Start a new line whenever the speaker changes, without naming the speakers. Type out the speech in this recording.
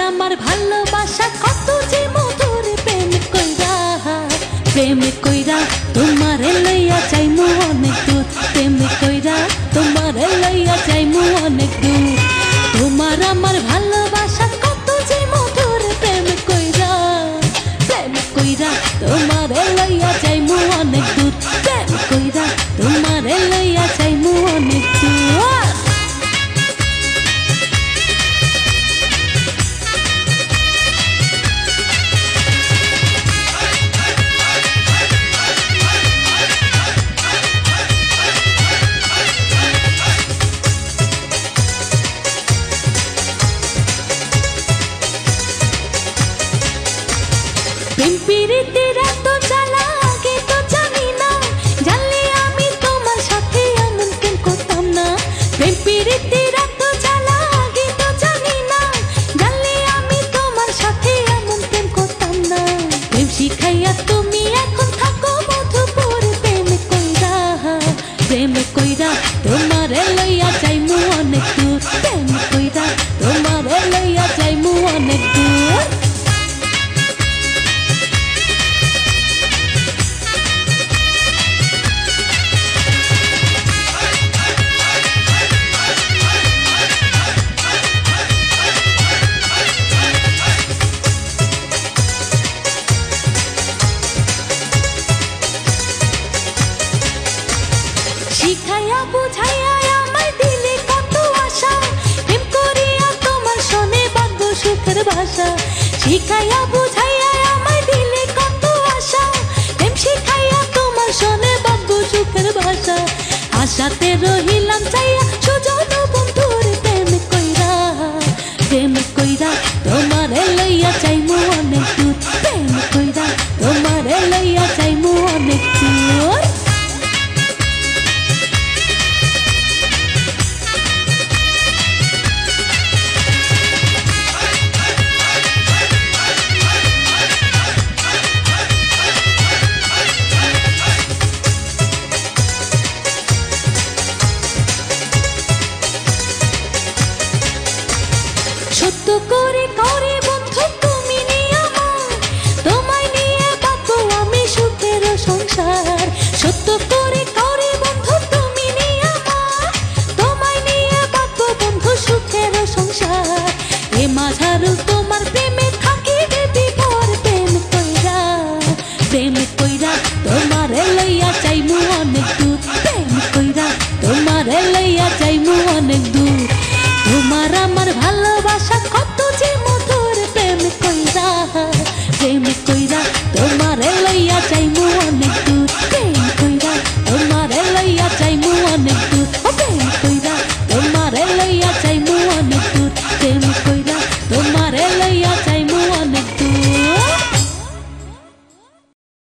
আমার ভালোবাসা কত যে মধুর প্রেম কইরা তোমারে লইয়া যাইমু অনেক দূর প্রেম কইরা তোমারে লইয়া যাইমু অনেক দূর তোমার আমার ভালোবাসা কত যে মধুর প্রেম কইরা তোমারে লইয়া যাইমু অনেক দূর প্রেম কইরা তোমারে লইয়া যাইমু অনেক দূর প্রেম প্রীতির এত জ্বালা আগে তো জানি না জানলে আমি তোমার সাথে এমন কেন করতাম না প্রেম প্রীতির এত জ্বালা আগে তো জানি না জানলে আমি তোমার সাথে এমন কেন করতাম না প্রেম শিখাইয়া তুমি এখন থাকো মধুপুর প্রেম কইরা তোমারে লইয়া যাইমু অনেক দূর প্রেম কইরা তোমারে লইয়া যাইমু অনেক দূর শিখাইয়া বুঝাইয়া আমায় দিলে কত আশা প্রেম করিয়া তোমার শোনে বাধ্য সুখের ভাষা শিখাইয়া বুঝাইয়া আমায় দিলে কত আশা প্রেম শিখাইয়া তোমার শোনে বাধ্য সুখের ভাষা আশাতে রহি